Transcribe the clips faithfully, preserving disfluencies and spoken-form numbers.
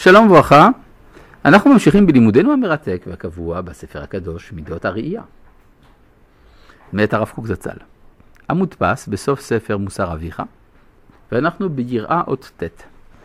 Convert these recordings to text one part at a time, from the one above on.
שלום וברכה, אנחנו ממשיכים בלימודנו המרתק והקבוע בספר הקדוש מידות הראייה. מאת הרב קוק זצ"ל. המודפס בסוף ספר מוסר אביך, ואנחנו ביראה אות ט'.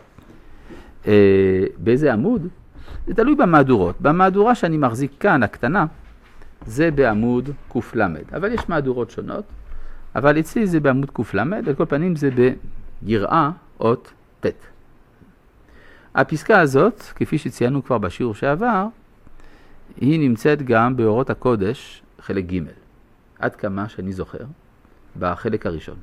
אה, באיזה עמוד? זה תלוי במהדורות. במהדורה שאני מחזיק כאן, הקטנה, זה בעמוד קוף למד. אבל יש מהדורות שונות, אבל אצלי זה בעמוד קוף למד, על כל פנים זה ביראה אות ט'. הפסקה הזאת, כפי שציינו כבר בשיעור שעבר, היא נמצאת גם באורות הקודש, חלק ג', עד כמה שאני זוכר, בחלק הראשון.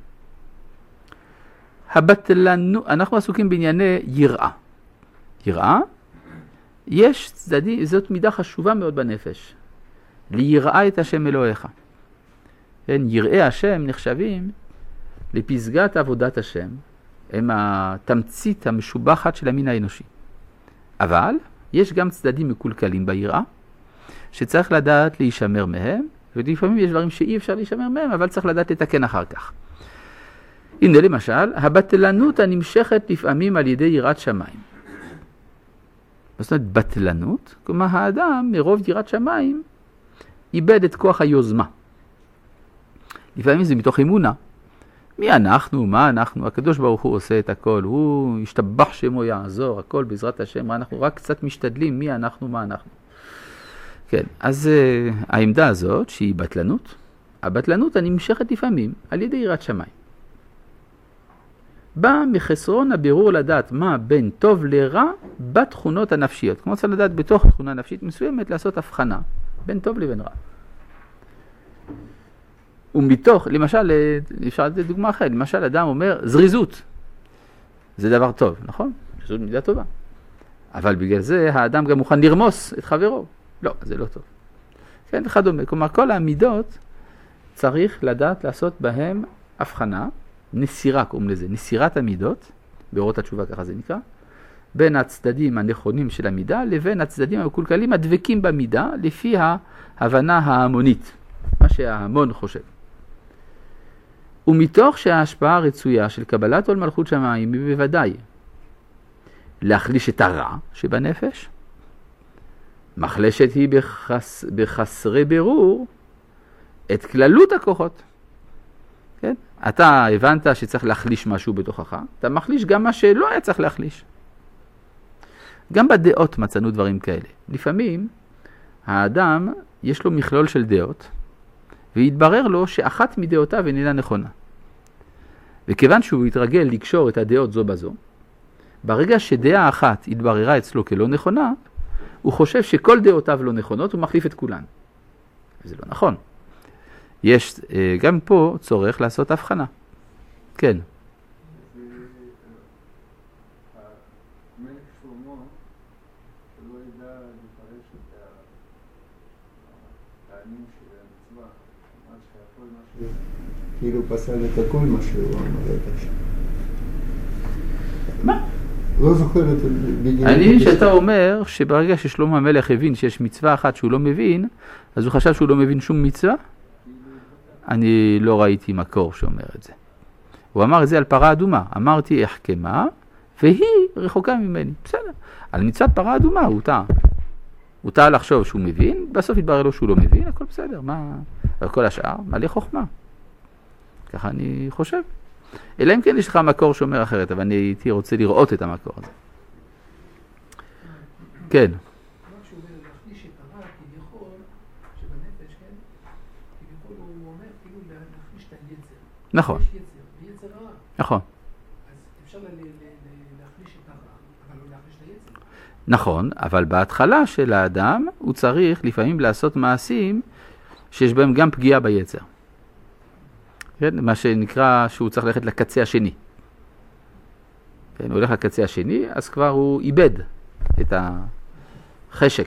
הבטלנו, אנחנו עסוקים בענייני יראה. יראה, יש צדדי, זאת מידה חשובה מאוד בנפש, ליראה את השם אלוהיך. כן, יראי השם נחשבים לפסגת עבודת השם, הם התמצית המשובחת של המין האנושי. אבל יש גם צדדים מקולקלים ביראה, שצריך לדעת להישמר מהם, ולפעמים יש דברים שאי אפשר להישמר מהם, אבל צריך לדעת לתקן אחר כך. הנה למשל, הבטלנות הנמשכת לפעמים על ידי יראת שמיים. זאת אומרת, בטלנות, כלומר האדם מרוב יראת שמיים, איבד את כוח היוזמה. לפעמים זה מתוך אמונה. מי אנחנו? מה אנחנו? הקדוש ברוך הוא עושה את הכל, הוא ישתבח שמו יעזור, הכל בעזרת השם, אנחנו רק קצת משתדלים מי אנחנו, מה אנחנו. כן, אז uh, העמדה הזאת שהיא בטלנות, הבטלנות הנמשכת לפעמים על ידי יראת שמיים. בא מחסרון הבירור לדעת מה בין טוב לרע בתכונות הנפשיות. כמו צריך לדעת בתוך תכונה נפשית מסוימת לעשות הבחנה בין טוב לבין רע. ומתוך, למשל, אפשר לתת דוגמה אחרת, למשל אדם אומר זריזות, זה דבר טוב, נכון? זריזות מידה טובה. אבל בגלל זה האדם גם מוכן לרמוס את חברו. לא, זה לא טוב. כן, וכדומה. כלומר, כל המידות צריך לדעת לעשות בהם הבחנה, נסירה, קוראים לזה, נסירת המידות, באורות התשובה ככה זה נקרא, בין הצדדים הנכונים של המידה לבין הצדדים המקולקלים הדבקים במידה, לפי ההבנה ההמונית, מה שההמון חושב. ומתוך שההשפעה הרצויה של קבלת עול מלכות שמיים היא בוודאי להחליש את הרע שבנפש, מחלשת היא בחס, בחסרי ברור את כללות הכוחות. כן? אתה הבנת שצריך להחליש משהו בתוכך, אתה מחליש גם מה שלא היה צריך להחליש. גם בדעות מצאנו דברים כאלה. לפעמים האדם יש לו מכלול של דעות, והתברר לו שאחת מדעותיו איננה נכונה. וכיוון שהוא התרגל לקשור את הדעות זו בזו, ברגע שדעה אחת התבררה אצלו כלא נכונה, הוא חושב שכל דעותיו לא נכונות, הוא מחליף את כולן. וזה לא נכון. יש גם פה צורך לעשות הבחנה. כן. כאילו פסל את הכל מה שהוא אמר את השם. מה? לא זוכר את בדיוק. אני שאתה אומר שברגע ששלמה המלך הבין שיש מצווה אחת שהוא לא מבין, אז הוא חשב שהוא לא מבין שום מצווה? אני לא ראיתי מקור שאומר את זה. הוא אמר את זה על פרה אדומה. אמרתי החכמה, והיא רחוקה ממני. בסדר. על מצוות פרה אדומה הוא טעה. הוא טעה לחשוב שהוא מבין, בסוף התברר לו שהוא לא מבין, הכל בסדר. מה? על כל השאר, מלא חוכמה. ככה אני חושב. אלא אם כן יש לך מקור שאומר אחרת, אבל אני הייתי רוצה לראות את המקור הזה. כן. מה שהוא אומר להחליש את הרע, כביכול, שבנפש, כן? כביכול הוא אומר, כאילו להחליש את היצר. נכון. יש יצר, ויצר רע. נכון. אז אפשר להחליש את הרע, אבל לא להחליש את היצר. נכון, אבל בהתחלה של האדם הוא צריך לפעמים לעשות מעשים שיש בהם גם פגיעה ביצר. כן? מה שנקרא שהוא צריך ללכת לקצה השני. כן? הוא הולך לקצה השני, אז כבר הוא איבד את החשק.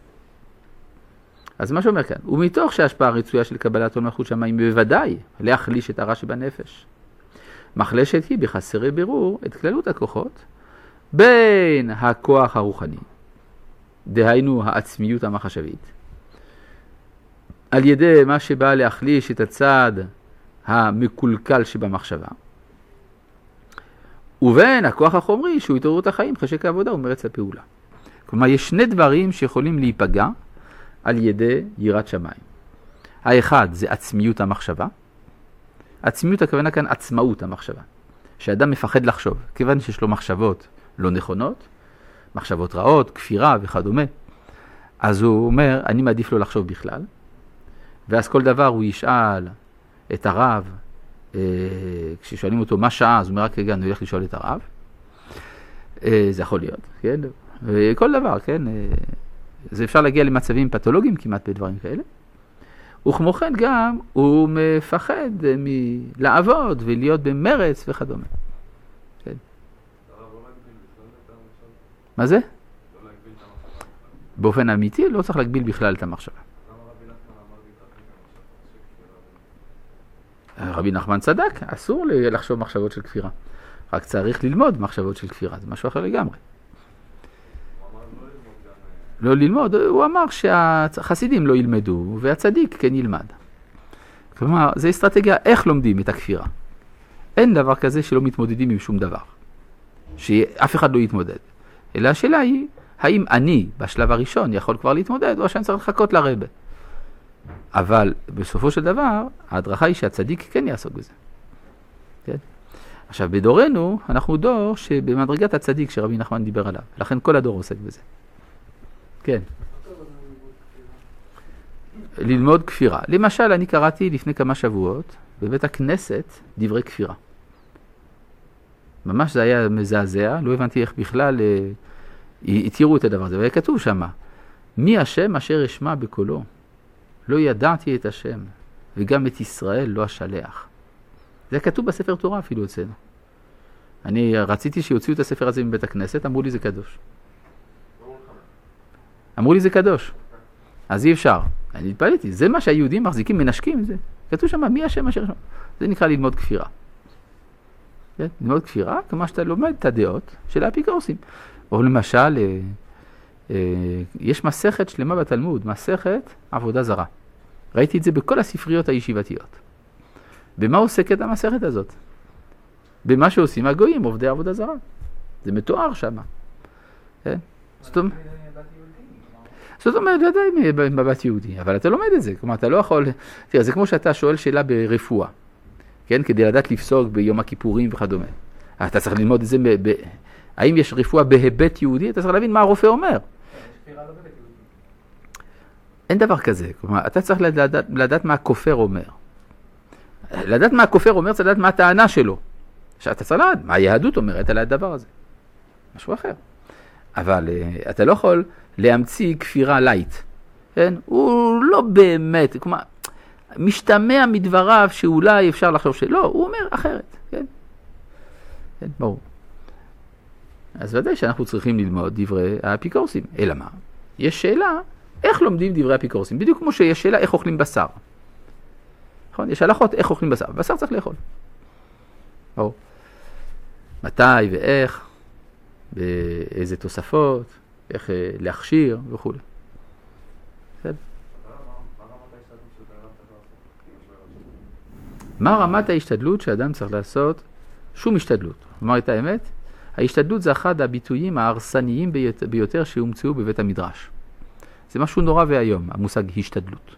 אז מה שאומר כאן, ומתוך שההשפעה הרצויה של קבלת עול מלכות שמיים בוודאי להחליש את הרע שבנפש, מחלשת היא בחסרי ברור את כללות הכוחות בין הכוח הרוחני, דהיינו העצמיות המחשבית, על ידי מה שבא להחליש את הצד המקולקל שבמחשבה, ובין הכוח החומרי שהוא התעוררות החיים, חשק העבודה ומרץ הפעולה. כלומר, יש שני דברים שיכולים להיפגע על ידי יראת שמיים. האחד זה עצמיות המחשבה. עצמיות הכוונה כאן עצמאות המחשבה. שאדם מפחד לחשוב, כיוון שיש לו מחשבות לא נכונות, מחשבות רעות, כפירה וכדומה. אז הוא אומר, אני מעדיף לא לחשוב בכלל. ואז כל דבר הוא ישאל את הרב, אה, כששואלים אותו מה שעה, אז הוא אומר, רק רגע, אני הולך לשאול את הרב. אה, זה יכול להיות, כן? וכל דבר, כן? אה, זה אפשר להגיע למצבים פתולוגיים כמעט בדברים כאלה. וכמו כן גם הוא מפחד מלעבוד ולהיות במרץ וכדומה. כן. מה זה? באופן אמיתי לא צריך להגביל בכלל את המחשבה. רבי נחמן צדק, אסור לחשוב מחשבות של כפירה. רק צריך ללמוד מחשבות של כפירה, זה משהו אחר לגמרי. לא ללמוד, הוא אמר שהחסידים לא ילמדו והצדיק כן ילמד. כלומר, זו אסטרטגיה איך לומדים את הכפירה. אין דבר כזה שלא מתמודדים עם שום דבר. שאף אחד לא יתמודד. אלא השאלה היא, האם אני בשלב הראשון יכול כבר להתמודד או שאני צריך לחכות לרבה. אבל בסופו של דבר, ההדרכה היא שהצדיק כן יעסוק בזה. כן? עכשיו, בדורנו, אנחנו דור שבמדרגת הצדיק שרבי נחמן דיבר עליו. לכן כל הדור עוסק בזה. כן. ללמוד כפירה. למשל, אני קראתי לפני כמה שבועות בבית הכנסת דברי כפירה. ממש זה היה מזעזע, לא הבנתי איך בכלל אה, התירו את הדבר הזה. והיה כתוב שם, מי השם אשר אשמע בקולו? לא ידעתי את השם, וגם את ישראל לא אשלח. זה כתוב בספר תורה אפילו אצלנו. אני רציתי שיוציאו את הספר הזה מבית הכנסת, אמרו לי זה קדוש. אמרו לי זה קדוש. אז אי אפשר. אני התפלאתי, זה מה שהיהודים מחזיקים, מנשקים, זה. כתוב שם, מי השם אשר אשמע? זה נקרא ללמוד כפירה. כן? ללמוד כפירה, כמו שאתה לומד את הדעות של האפיקורסים. או למשל, אה, אה, יש מסכת שלמה בתלמוד, מסכת עבודה זרה. ראיתי את זה בכל הספריות הישיבתיות. במה עוסקת המסכת הזאת? במה שעושים הגויים, עובדי עבודה זרה. זה מתואר שם. כן? זאת אומרת, זאת אומרת, ודאי מבט יהודי, אבל אתה לומד את זה. כלומר, אתה לא יכול... תראה, זה כמו שאתה שואל שאלה ברפואה. כן? כדי לדעת לפסוק ביום הכיפורים וכדומה. אתה צריך ללמוד את זה ב... האם יש רפואה בהיבט יהודי? אתה צריך להבין מה הרופא אומר. אין דבר כזה. כלומר, אתה צריך לדעת, לדעת מה הכופר אומר. לדעת מה הכופר אומר, צריך לדעת מה הטענה שלו. אתה צריך לדעת מה היהדות אומרת על הדבר הזה. משהו אחר. אבל אתה לא יכול להמציא כפירה לייט. כן? הוא לא באמת, כלומר, משתמע מדבריו שאולי אפשר לחשוב שלא, הוא אומר אחרת. כן? כן, ברור. אז ודאי שאנחנו צריכים ללמוד דברי האפיקורסים. אלא מה? יש שאלה, איך לומדים דברי האפיקורסים? בדיוק כמו שיש שאלה, איך אוכלים בשר. נכון? יש הלכות, איך אוכלים בשר. בשר צריך לאכול. ברור. מתי ואיך, באיזה תוספות, איך להכשיר וכו'. מה רמת ההשתדלות שאדם צריך לעשות? שום השתדלות. אומר את האמת? ההשתדלות זה אחד הביטויים ההרסניים ביותר שהומצאו בבית המדרש. זה משהו נורא והיום, המושג השתדלות.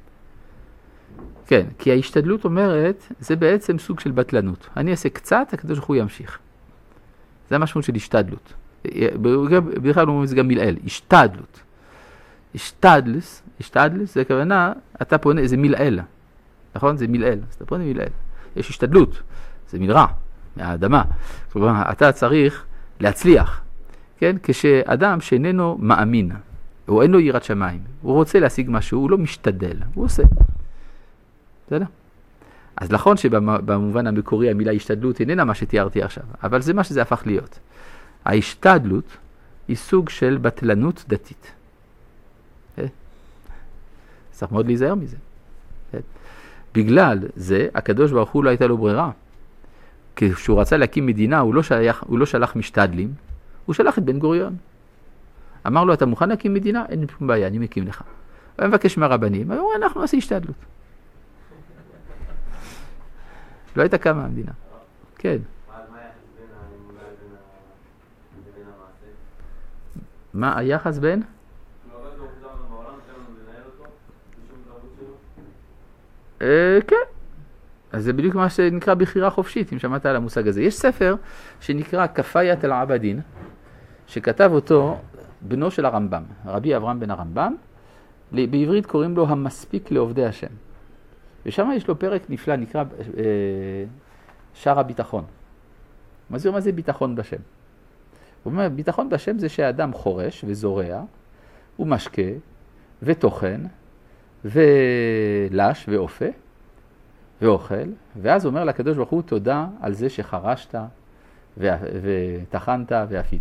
כן, כי ההשתדלות אומרת, זה בעצם סוג של בטלנות. אני אעשה קצת, הקדוש ברוך הוא ימשיך. זה המשמעות של השתדלות. בכלל אומרים את זה גם מלעיל, השתדלות. השתדלס, השתדלס, זה הכוונה, אתה פונה, זה מלעיל. נכון? זה מלעיל. אז אתה פונה מלעיל. יש השתדלות, זה מלרע, מהאדמה. כלומר, אתה צריך להצליח. כן? כשאדם שאיננו מאמין, או אין לו יראת שמיים, הוא רוצה להשיג משהו, הוא לא משתדל, הוא עושה. בסדר? אז נכון שבמובן המקורי המילה השתדלות איננה מה שתיארתי עכשיו, אבל זה מה שזה הפך להיות. ההשתדלות היא סוג של בטלנות דתית. צריך מאוד להיזהר מזה. בגלל זה, הקדוש ברוך הוא לא הייתה לו ברירה. כשהוא רצה להקים מדינה, הוא לא שלח, הוא לא שלח משתדלים, הוא שלח את בן גוריון. אמר לו, אתה מוכן להקים מדינה? אין שום בעיה, אני מקים לך. הוא מבקש מהרבנים, הוא אומר, אנחנו נעשה השתדלות. לא הייתה קמה המדינה. כן. מה היחס בין? אה, כן. אז זה בדיוק מה שנקרא בחירה חופשית, אם שמעת על המושג הזה. יש ספר שנקרא כפיית אל עבדין, שכתב אותו בנו של הרמב"ם, רבי אברהם בן הרמב"ם, בעברית קוראים לו המספיק לעובדי השם. ושם יש לו פרק נפלא, נקרא אה, שער הביטחון. מה זה אומר זה ביטחון בשם? הוא אומר, ביטחון בשם זה שהאדם חורש וזורע, הוא משקה וטוחן ולש ואופה ואוכל, ואז הוא אומר לקדוש ברוך הוא תודה על זה שחרשת וטחנת ואפית.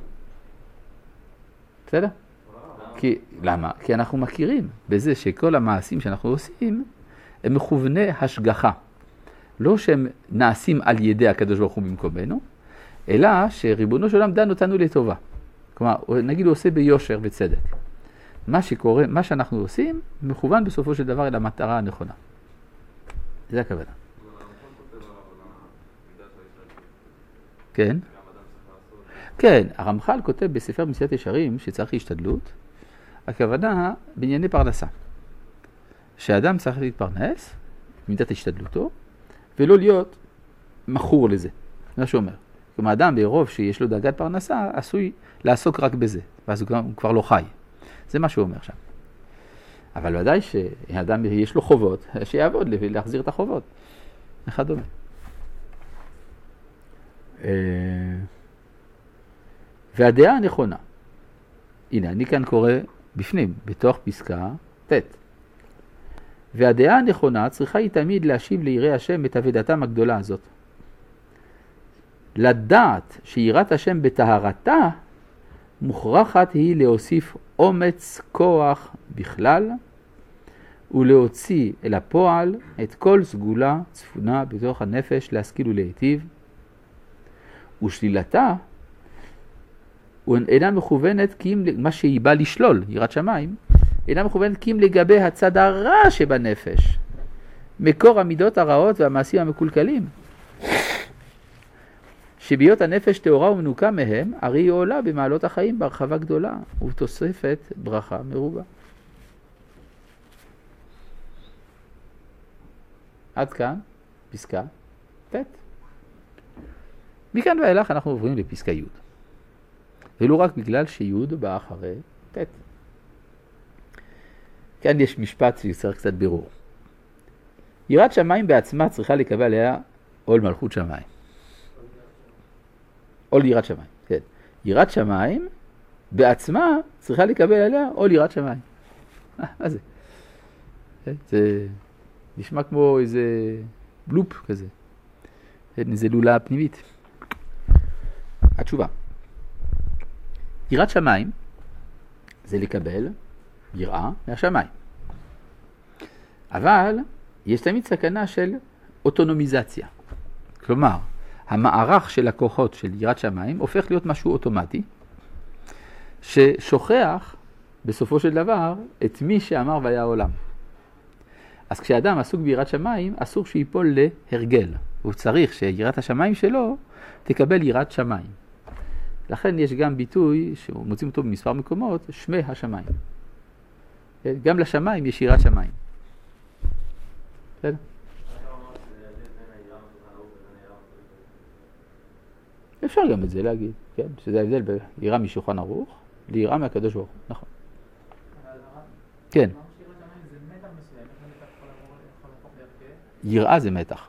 בסדר? כי, למה? כי אנחנו מכירים בזה שכל המעשים שאנחנו עושים הם מכווני השגחה. לא שהם נעשים על ידי הקדוש ברוך הוא במקומנו, אלא שריבונו של עולם דן אותנו לטובה. כלומר, נגיד הוא עושה ביושר וצדק. מה שקורה, מה שאנחנו עושים, מכוון בסופו של דבר אל המטרה הנכונה. זה הכוונה. כן? כן, הרמח"ל כותב בספר מסיעת ישרים שצריך השתדלות, הכוונה בענייני פרנסה. שהאדם צריך להתפרנס, מידת השתדלותו, ולא להיות מכור לזה. מה שאומר. כלומר, האדם ברוב שיש לו דאגת פרנסה, עשוי לעסוק רק בזה, ואז הוא כבר, הוא כבר לא חי. זה מה שהוא אומר שם. אבל ודאי שהאדם יש לו חובות, שיעבוד להחזיר את החובות. אחד דומה. והדעה הנכונה, הנה, אני כאן קורא בפנים, בתוך פסקה ט'. והדעה הנכונה צריכה היא תמיד להשיב ליראי השם את עבודתם הגדולה הזאת. לדעת שיראת השם בטהרתה, מוכרחת היא להוסיף אומץ כוח בכלל, ולהוציא אל הפועל את כל סגולה צפונה בתוך הנפש להשכיל ולהיטיב, ושלילתה אינה מכוונת כי אם מה שהיא באה לשלול, יראת שמיים, אינה מכוונת כי אם לגבי הצד הרע שבנפש, מקור המידות הרעות והמעשים המקולקלים, שביות הנפש תאורה ומנוקה מהם, הרי היא עולה במעלות החיים בהרחבה גדולה ובתוספת ברכה מרובה. עד כאן פסקה ט'. מכאן ואילך אנחנו עוברים לפסקה י'. ולא רק בגלל שי' בא אחרי ט'. כאן יש משפט שצריך קצת בירור. יראת שמיים בעצמה צריכה לקבל עליה עול מלכות שמיים. עול יראת שמיים, כן. יראת שמיים בעצמה צריכה לקבל עליה עול יראת שמיים. מה זה? זה נשמע כמו איזה בלופ כזה. איזה לולה פנימית. התשובה. יראת שמיים זה לקבל יראה מהשמיים. אבל יש תמיד סכנה של אוטונומיזציה. כלומר, המערך של הכוחות של יראת שמיים הופך להיות משהו אוטומטי, ששוכח בסופו של דבר את מי שאמר והיה העולם. אז כשאדם עסוק ביראת שמיים, אסור שיפול להרגל. הוא צריך שיראת השמיים שלו תקבל יראת שמיים. לכן יש גם ביטוי שמוצאים אותו במספר מקומות, שמי השמיים. גם לשמיים יש יראת שמיים. בסדר? אפשר גם את זה להגיד, כן? שזה ההבדל ביראה משולחן ערוך ליראה מהקדוש ברוך הוא, נכון. כן. יראה זה מתח.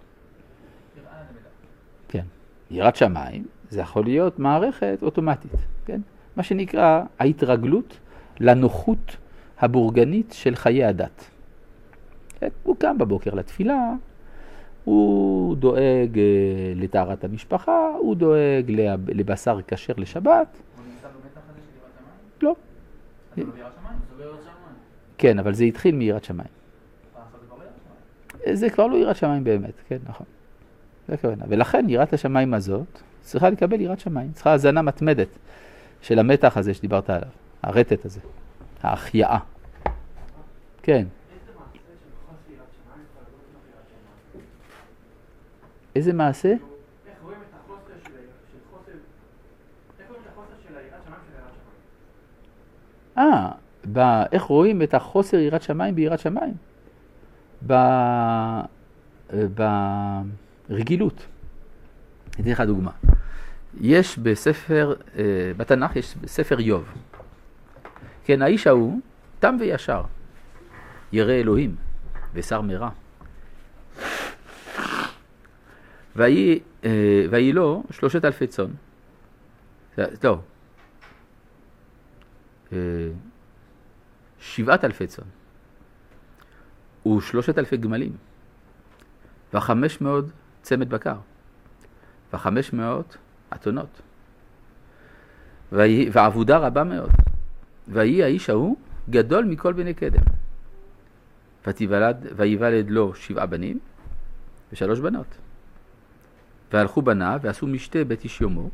כן. יראת שמיים זה יכול להיות מערכת אוטומטית, כן? מה שנקרא ההתרגלות לנוחות הבורגנית של חיי הדת. כן? הוא קם בבוקר לתפילה, הוא דואג לטהרת המשפחה, הוא דואג לבשר כשר לשבת. הוא נמצא במתח הזה של יראת שמיים? לא. אז זה לא יראת שמיים? זה לא יראת שמיים. כן, אבל זה התחיל מיראת שמיים. זה כבר לא יראת שמיים באמת, כן, נכון. זה הכוונה. ולכן יראת השמיים הזאת צריכה לקבל יראת שמיים. צריכה הזנה מתמדת של המתח הזה שדיברת עליו. הרטט הזה. ההחייאה. כן. איזה מעשה? איך רואים את החוסר של היראת שמיים של היראת שמיים? ב- איך רואים את החוסר יראת שמיים ביראת שמיים? ב- ברגילות. אתן לך דוגמה. יש בספר, בתנ"ך יש ספר איוב. כן, האיש ההוא, תם וישר, ירא אלוהים ושר מרע. ויהי, ויהי לו שלושת אלפי צאן. לא. שבעת אלפי צאן. ושלושת אלפי גמלים. וחמש מאות צמד בקר. וחמש מאות אתונות. ועבודה רבה מאוד. ויהי האיש ההוא גדול מכל בני קדם. ותיוולד, ויוולד לו שבעה בנים ושלוש בנות. והלכו בניו ועשו משתה בית איש יומו.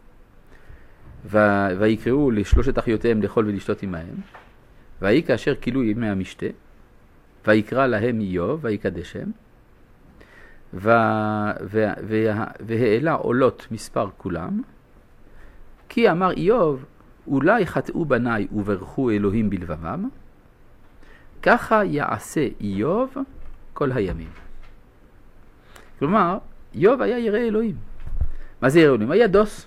ו- ויקראו לשלושת אחיותיהם לאכול ולשתות עמהם. ויהי כאשר כילו ימי המשתה. ויקרא להם איוב ויקדשם. ו- ו- ו- והעלה עולות מספר כולם. כי אמר איוב, אולי חטאו בניי וברכו אלוהים בלבבם. ככה יעשה איוב כל הימים. כלומר, איוב היה ירא אלוהים. מה זה ירא אלוהים? היה דוס.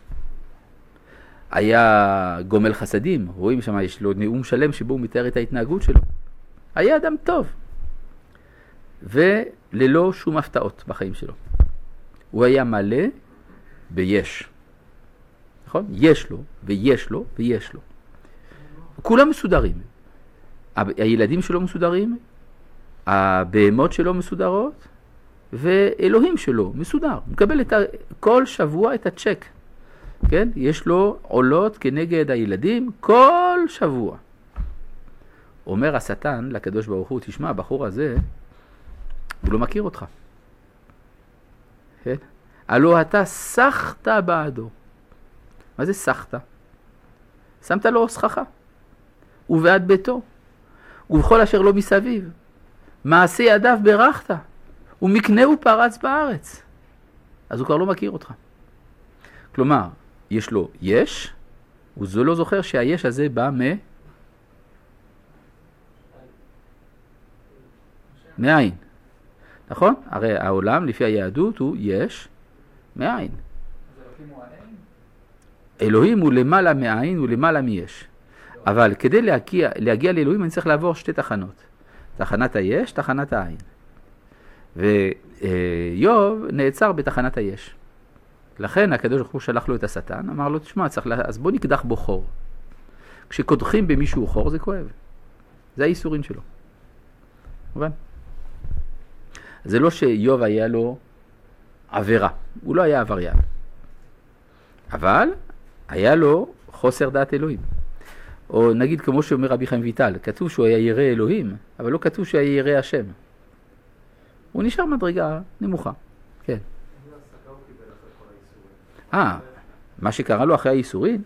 היה גומל חסדים. רואים שם, יש לו נאום שלם שבו הוא מתאר את ההתנהגות שלו. היה אדם טוב. וללא שום הפתעות בחיים שלו. הוא היה מלא ביש. נכון? יש לו, ויש לו, ויש לו. כולם מסודרים. הילדים שלו מסודרים, הבהמות שלו מסודרות, ואלוהים שלו מסודר. הוא מקבל את ה... כל שבוע את הצ'ק. כן? יש לו עולות כנגד הילדים כל שבוע. אומר השטן לקדוש ברוך הוא, תשמע, הבחור הזה, הוא לא מכיר אותך. כן? הלא אתה שחת בעדו. מה זה שחת? שמת לו סככה. ובעד ביתו. ובכל אשר לא מסביב. מעשה ידיו ברכת. ומקנהו פרץ בארץ. אז הוא כבר לא מכיר אותך. כלומר, יש לו יש, וזה לא זוכר שהיש הזה בא מ... מאין. נכון? הרי העולם לפי היהדות הוא יש מאין. אלוהים הוא למעלה מאין, הוא למעלה מיש. אבל כדי להגיע, להגיע לאלוהים אני צריך לעבור שתי תחנות. תחנת היש, תחנת העין. ויוב נעצר בתחנת היש. לכן הקדוש ברוך הוא שלח לו את השטן, אמר לו, תשמע, צריך לה... אז בוא נקדח בו חור. כשקודחים במישהו חור זה כואב. זה האיסורים שלו. מובן? זה לא שיוב היה לו עבירה. הוא לא היה עבריין. אבל היה לו חוסר דעת אלוהים. או נגיד כמו שאומר רבי חיים ויטל, כתוב שהוא היה ירא אלוהים, אבל לא כתוב שהוא היה ירא השם. הוא נשאר מדרגה נמוכה. כן. אה, מה שקרה לו אחרי האיסורים,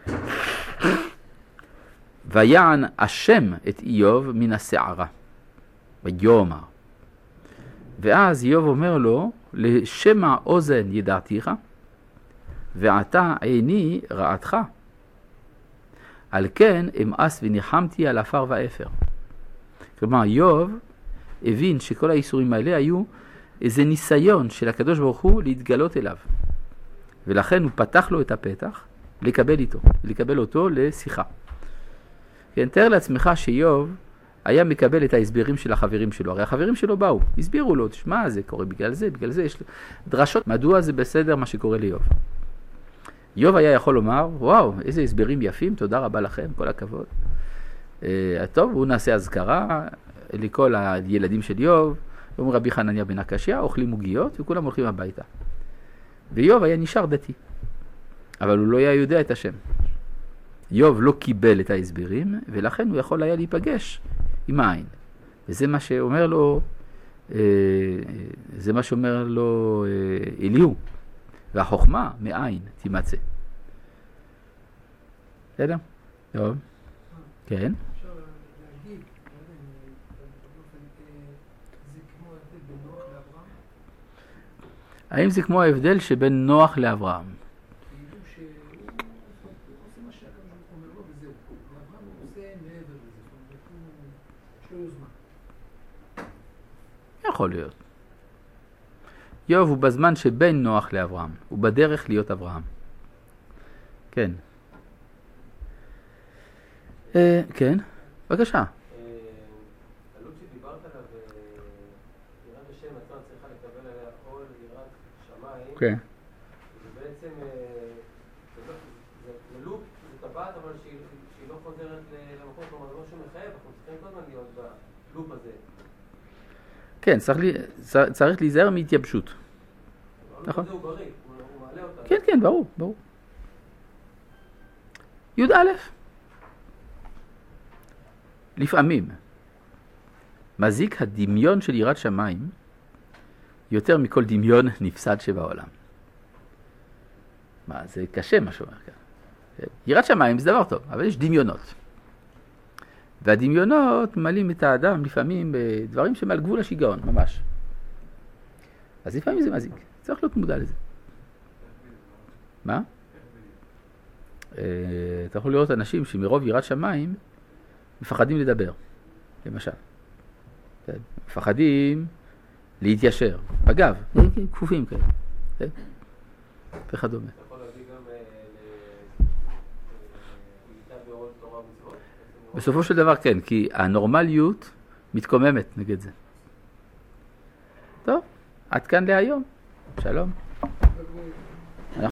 ויען השם את איוב מן השערה. ויאמר. ואז איוב אומר לו, לשמע אוזן ידעתיך, ועתה עיני רעתך. על כן אמאס וניחמתי על עפר ואפר. כלומר, איוב הבין שכל האיסורים האלה היו איזה ניסיון של הקדוש ברוך הוא להתגלות אליו. ולכן הוא פתח לו את הפתח לקבל איתו, לקבל אותו לשיחה. כן, תאר לעצמך שאיוב היה מקבל את ההסברים של החברים שלו. הרי החברים שלו באו, הסבירו לו, תשמע, זה קורה בגלל זה, בגלל זה יש דרשות. מדוע זה בסדר מה שקורה לאיוב? איוב היה יכול לומר, וואו, איזה הסברים יפים, תודה רבה לכם, כל הכבוד. טוב, הוא נעשה הזכרה לכל הילדים של איוב, אומר רבי חנניה בן הקשיא, אוכלים עוגיות וכולם הולכים הביתה. ואיוב היה נשאר דתי, אבל הוא לא היה יודע את השם. איוב לא קיבל את ההסברים, ולכן הוא יכול היה להיפגש עם העין. וזה מה שאומר לו, זה מה שאומר לו אליהו. והחוכמה מעין תימצא. בסדר? טוב. כן. אפשר להגיד, זה כמו ההבדל בין נוח לאברהם? האם זה כמו ההבדל שבין נוח לאברהם? כאילו שהוא עושה מה שהקדוש ברוך הוא אומר לו וזהו. ואברהם הוא עושה מעבר לזה. יש לו יוזמה. יכול להיות. איוב הוא בזמן שבין נוח לאברהם, הוא בדרך להיות אברהם. כן. אה, כן, בבקשה. הלוק שדיברת עליו, יראת השם עצמה צריכה לקבל עליה עול יראת שמיים. כן. זה בעצם, זה לוק, זה טבעת, אבל שהיא לא חוזרת למקום, כלומר זה משהו מחייב, אנחנו צריכים כל הזמן להיות בלופ הזה. כן, צריך, לי, צריך להיזהר מהתייבשות. נכון. הוא בריא, הוא מעלה אותה. כן, כן, ברור, ברור. י' א', לפעמים מזיק הדמיון של יראת שמיים יותר מכל דמיון נפסד שבעולם. מה, זה קשה מה שאומר כאן. יראת שמיים זה דבר טוב, אבל יש דמיונות. והדמיונות מלאים את האדם לפעמים בדברים שמעל גבול השיגעון, ממש. אז לפעמים זה מזיק, צריך להיות מודע לזה. מה? אתה יכול לראות אנשים שמרוב יראת שמיים מפחדים לדבר, למשל. מפחדים להתיישר, בגב, כפופים כאלה. וכדומה. אתה יכול להביא גם ליטה בעול תורה ומצוות? בסופו של דבר כן, כי הנורמליות מתקוממת נגד זה. טוב, עד כאן להיום. שלום.